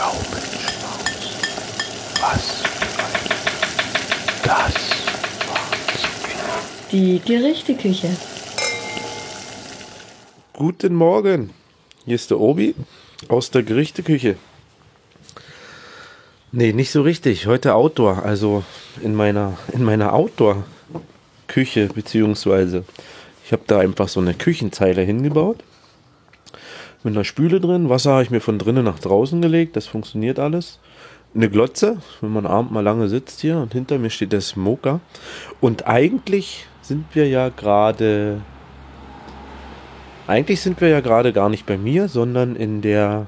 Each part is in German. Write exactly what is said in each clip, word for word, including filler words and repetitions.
Gaumenschmaus. Was bedeutet das Wort? Die Gerichteküche. Guten Morgen, hier ist der Obi aus der Gerichteküche. Nee, nicht so richtig, heute Outdoor, also in meiner, in meiner Outdoor-Küche, beziehungsweise ich habe da einfach so eine Küchenzeile hingebaut. Mit einer Spüle drin, Wasser habe ich mir von drinnen nach draußen gelegt, das funktioniert alles. Eine Glotze, wenn man abends mal lange sitzt hier, und hinter mir steht der Smoker. Und eigentlich sind wir ja gerade... Eigentlich sind wir ja gerade gar nicht bei mir, sondern in der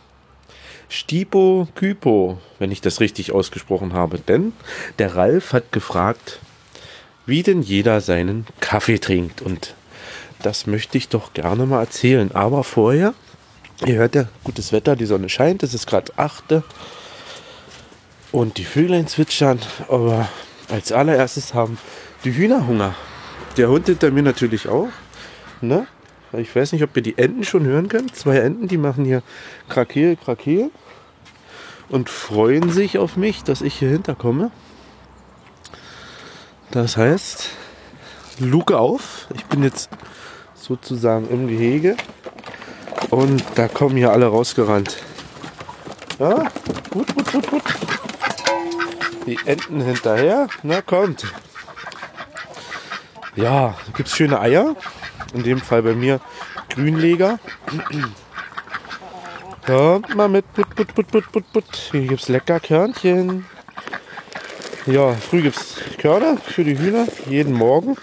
Stipo Kypo, wenn ich das richtig ausgesprochen habe. Denn der Ralf hat gefragt, wie denn jeder seinen Kaffee trinkt. Und das möchte ich doch gerne mal erzählen. Aber vorher, ihr hört ja, gutes Wetter, die Sonne scheint, es ist gerade achte und die Vöglein zwitschern. Aber als allererstes haben die Hühner Hunger. Der Hund hinter mir natürlich auch, ne? Ich weiß nicht, ob ihr die Enten schon hören könnt. Zwei Enten, die machen hier Krakeel, Krakeel und freuen sich auf mich, dass ich hier hinterkomme. Das heißt, Luke auf. Ich bin jetzt sozusagen im Gehege und da kommen hier alle rausgerannt. Ja, gut, gut, gut, gut. Die Enten hinterher. Na, kommt. Ja, da gibt es schöne Eier. In dem Fall bei mir Grünleger. Kommt mal mit. Put, put, put, put, put, put. Hier gibt es lecker Körnchen. Ja, früh gibt es Körner für die Hühner. Jeden Morgen.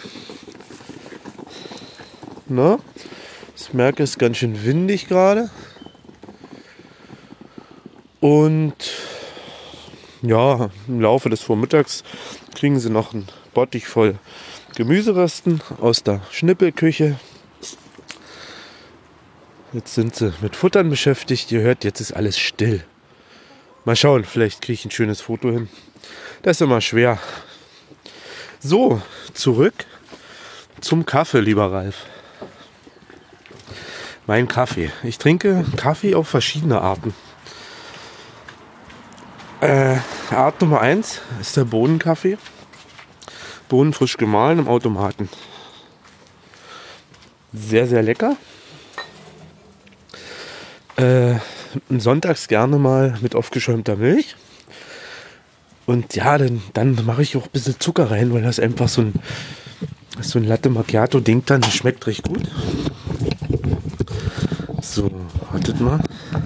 Na, ich merke, es ist ganz schön windig gerade. Und ja, im Laufe des Vormittags kriegen sie noch einen Bottich voll Gemüseresten aus der Schnippelküche. Jetzt sind sie mit Futtern beschäftigt. Ihr hört, jetzt ist alles still. Mal schauen, vielleicht kriege ich ein schönes Foto hin. Das ist immer schwer. So, zurück zum Kaffee, lieber Ralf. Mein Kaffee. Ich trinke Kaffee auf verschiedene Arten. Äh, Art Nummer eins ist der Bohnenkaffee. Bohnen frisch gemahlen im Automaten. Sehr, sehr lecker. Äh, sonntags gerne mal mit aufgeschäumter Milch. Und ja, dann, dann mache ich auch ein bisschen Zucker rein, weil das einfach so ein, so ein Latte Macchiato Ding dann, das schmeckt recht gut. So, wartet mal.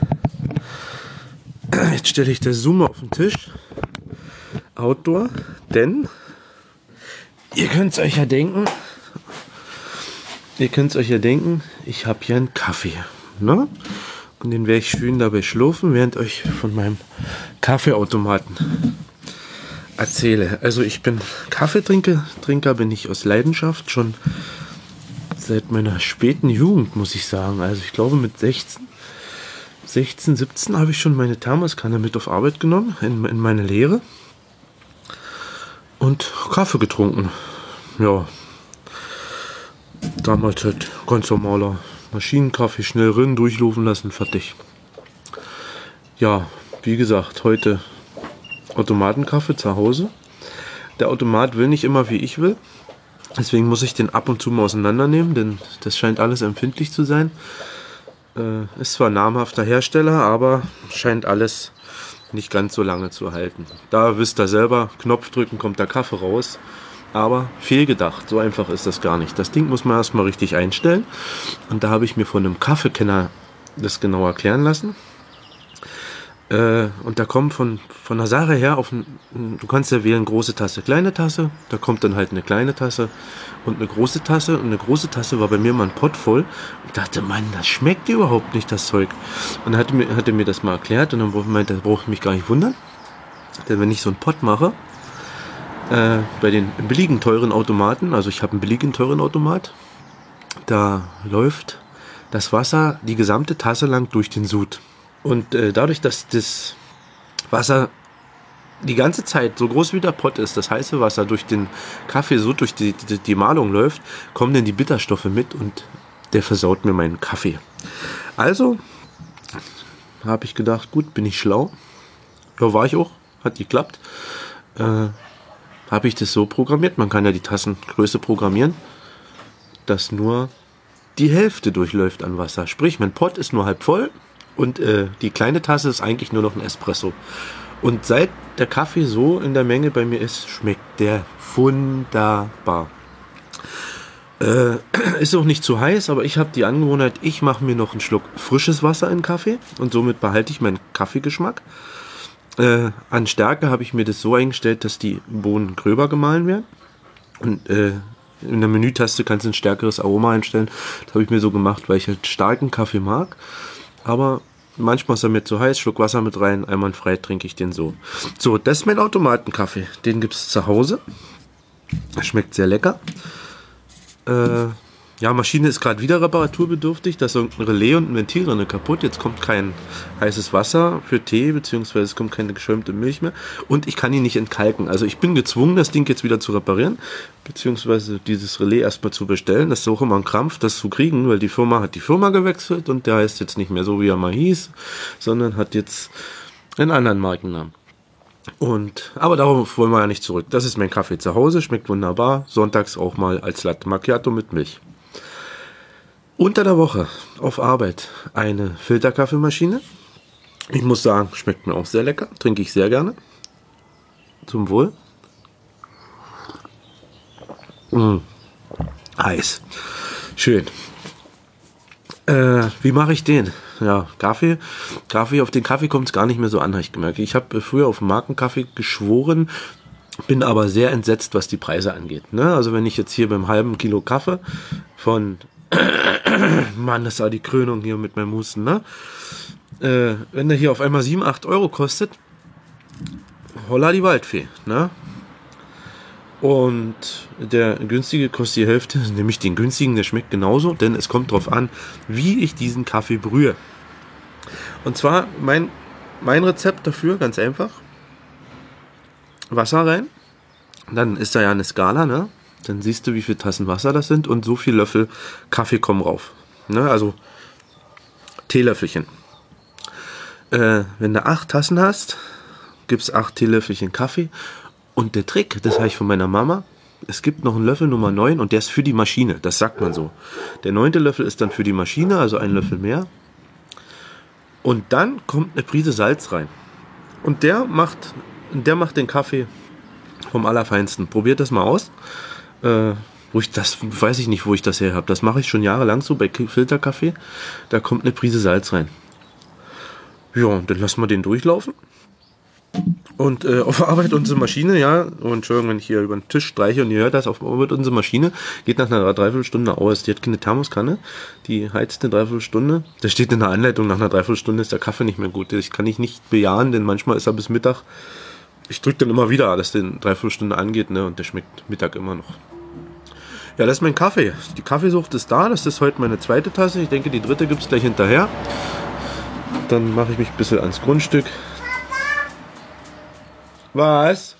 Jetzt stelle ich das Zoom auf den Tisch. Outdoor, denn ihr könnt es euch ja denken, ihr könnt es euch ja denken, ich habe hier einen Kaffee, ne? Und den werde ich schön dabei schlürfen, während ich von meinem Kaffeeautomaten erzähle. Also ich bin Kaffeetrinker, Trinker bin ich aus Leidenschaft, schon seit meiner späten Jugend, muss ich sagen. Also ich glaube mit sechzehn, sechzehn, siebzehn habe ich schon meine Thermoskanne mit auf Arbeit genommen, in, in meine Lehre. Und Kaffee getrunken. Ja. Damals halt ganz normaler Maschinenkaffee, schnell rinnen, durchlaufen lassen, fertig. Ja, wie gesagt, heute Automatenkaffee zu Hause. Der Automat will nicht immer, wie ich will. Deswegen muss ich den ab und zu mal auseinandernehmen, denn das scheint alles empfindlich zu sein. Äh, ist zwar ein namhafter Hersteller, aber scheint alles nicht ganz so lange zu halten. Da wisst ihr selber, Knopf drücken, kommt der Kaffee raus. Aber fehlgedacht, so einfach ist das gar nicht. Das Ding muss man erstmal richtig einstellen. Und da habe ich mir von einem Kaffeekenner das genau erklären lassen. Äh, und da kommt von, von der Sache her, auf ein, du kannst ja wählen, große Tasse, kleine Tasse. Da kommt dann halt eine kleine Tasse und eine große Tasse. Und eine große Tasse war bei mir mal ein Pott voll. Ich dachte, Mann, das schmeckt überhaupt nicht, das Zeug. Und dann hat er mir, hat er mir das mal erklärt. Und dann meinte er, da brauche ich mich gar nicht wundern. Denn wenn ich so einen Pott mache, äh, bei den billigen, teuren Automaten, also ich habe einen billigen, teuren Automat, da läuft das Wasser die gesamte Tasse lang durch den Sud. Und äh, dadurch, dass das Wasser die ganze Zeit so groß wie der Pott ist, das heiße Wasser durch den Kaffee so durch die, die, die Mahlung läuft, kommen dann die Bitterstoffe mit und der versaut mir meinen Kaffee. Also habe ich gedacht, gut, bin ich schlau. Ja, war ich auch, hat geklappt. Äh, habe ich das so programmiert, man kann ja die Tassengröße programmieren, dass nur die Hälfte durchläuft an Wasser. Sprich, mein Pott ist nur halb voll und äh, die kleine Tasse ist eigentlich nur noch ein Espresso. Und seit der Kaffee so in der Menge bei mir ist, schmeckt der wunderbar. Äh, ist auch nicht zu heiß, aber ich habe die Angewohnheit, ich mache mir noch einen Schluck frisches Wasser in den Kaffee und somit behalte ich meinen Kaffeegeschmack. Äh, an Stärke habe ich mir das so eingestellt, dass die Bohnen gröber gemahlen werden. Und äh, in der Menütaste kannst du ein stärkeres Aroma einstellen. Das habe ich mir so gemacht, weil ich halt starken Kaffee mag. Aber manchmal ist er mir zu heiß, Schluck Wasser mit rein, einwandfrei trinke ich den so. So, das ist mein Automatenkaffee. Den gibt es zu Hause. Schmeckt sehr lecker. Äh, ja, Maschine ist gerade wieder reparaturbedürftig. Da ist irgendein Relais und ein Ventil drin kaputt. Jetzt kommt kein heißes Wasser für Tee, beziehungsweise es kommt keine geschäumte Milch mehr. Und ich kann ihn nicht entkalken. Also ich bin gezwungen, das Ding jetzt wieder zu reparieren, beziehungsweise dieses Relais erstmal zu bestellen. Das ist auch immer ein Krampf, das zu kriegen, weil die Firma hat die Firma gewechselt und der heißt jetzt nicht mehr so, wie er mal hieß, sondern hat jetzt einen anderen Markennamen. Und, aber darauf wollen wir ja nicht zurück. Das ist mein Kaffee zu Hause, schmeckt wunderbar. Sonntags auch mal als Latte Macchiato mit Milch. Unter der Woche auf Arbeit eine Filterkaffeemaschine. Ich muss sagen, schmeckt mir auch sehr lecker. Trinke ich sehr gerne. Zum Wohl. Mmh. Heiß. Schön. Äh, wie mache ich den? Ja, Kaffee. Kaffee, auf den Kaffee kommt es gar nicht mehr so an, habe ich gemerkt. Ich habe früher auf Markenkaffee geschworen, bin aber sehr entsetzt, was die Preise angeht. Ne? Also wenn ich jetzt hier beim halben Kilo Kaffee von Mann, das war die Krönung hier mit meinem Husten, ne? Äh, wenn der hier auf einmal sieben, acht Euro kostet, holla die Waldfee, ne? Und der günstige kostet die Hälfte, nämlich den günstigen, der schmeckt genauso, denn es kommt darauf an, wie ich diesen Kaffee brühe. Und zwar mein, mein Rezept dafür, ganz einfach, Wasser rein, dann ist da ja eine Skala, ne? Dann siehst du, wie viele Tassen Wasser das sind und so viel Löffel Kaffee kommen rauf. Ne? Also Teelöffelchen. Äh, wenn du acht Tassen hast, gibst acht Teelöffelchen Kaffee. Und der Trick, das habe ich von meiner Mama, es gibt noch einen Löffel Nummer neun und der ist für die Maschine, das sagt man so. Der neunte Löffel ist dann für die Maschine, also ein Löffel mehr. Und dann kommt eine Prise Salz rein. Und der macht, der macht den Kaffee vom Allerfeinsten. Probiert das mal aus. Äh, wo ich das, weiß ich nicht, wo ich das her habe. Das mache ich schon jahrelang so bei Filterkaffee. Da kommt eine Prise Salz rein. Ja, und dann lassen wir den durchlaufen. Und äh, auf Arbeit unsere Maschine, ja, und Entschuldigung, wenn ich hier über den Tisch streiche und ihr hört das, auf Arbeit unsere Maschine geht nach einer Dreiviertelstunde aus. Die hat keine Thermoskanne, die heizt eine Dreiviertelstunde. Da steht in der Anleitung, nach einer Dreiviertelstunde ist der Kaffee nicht mehr gut. Das kann ich nicht bejahen, denn manchmal ist er bis Mittag. Ich drücke dann immer wieder, dass den Dreiviertelstunde angeht, ne, und der schmeckt Mittag immer noch. Ja, das ist mein Kaffee. Die Kaffeesucht ist da, das ist heute meine zweite Tasse. Ich denke, die dritte gibt es gleich hinterher. Dann mache ich mich ein bisschen ans Grundstück. Was?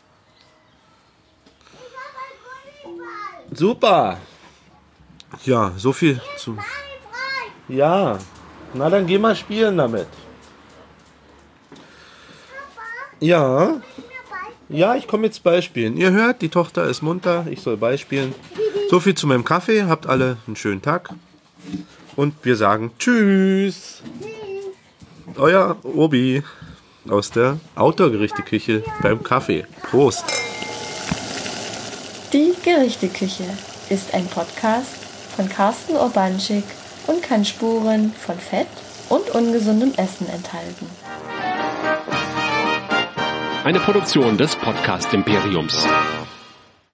Super. Ja, so viel zu. Ja. Na, dann geh mal spielen damit. Ja. Ja, ich komme jetzt beispielen. Ihr hört, die Tochter ist munter. Ich soll beispielen. So viel zu meinem Kaffee. Habt alle einen schönen Tag. Und wir sagen Tschüss. Euer Obi aus der Outdoor-Gerichteküche beim Kaffee. Prost! Die Gerichteküche ist ein Podcast von Carsten Urbanschik und kann Spuren von Fett und ungesundem Essen enthalten. Eine Produktion des Podcast-Imperiums.